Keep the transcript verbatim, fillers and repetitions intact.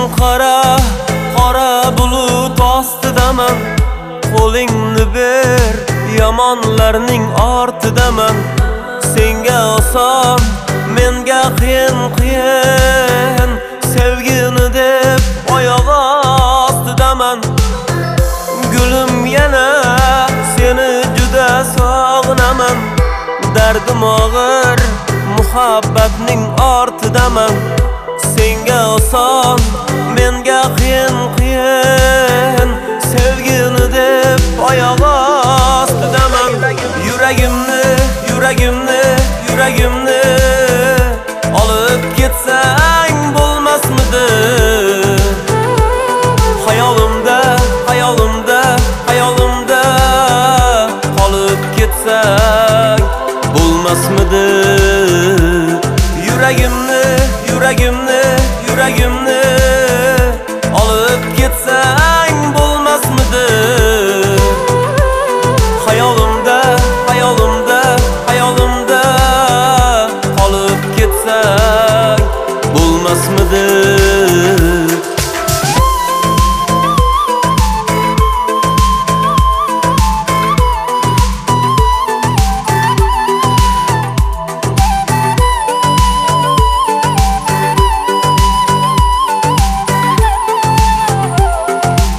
qara, qora bulut ostidaman. Qo'lingni ber, yomonlarning ortidaman. Senga oson, menga qiyin qiyin. Sevgini deb oyoq ostidaman. Gulim yana seni juda sog'inaman. Dardim og'ir, muhabbatning ortidaman. Senga oson, menga qiyin qiyin. Sevgini deb oyoq ostidaman. Yuragimni, yuragimni, yuragimni olib ketsang bo'lmasmidi? Hayolimda, hayolimda, hayolimda qolib ketsang bo'lmasmidi? Yuragimni, yuragimni, yuragimni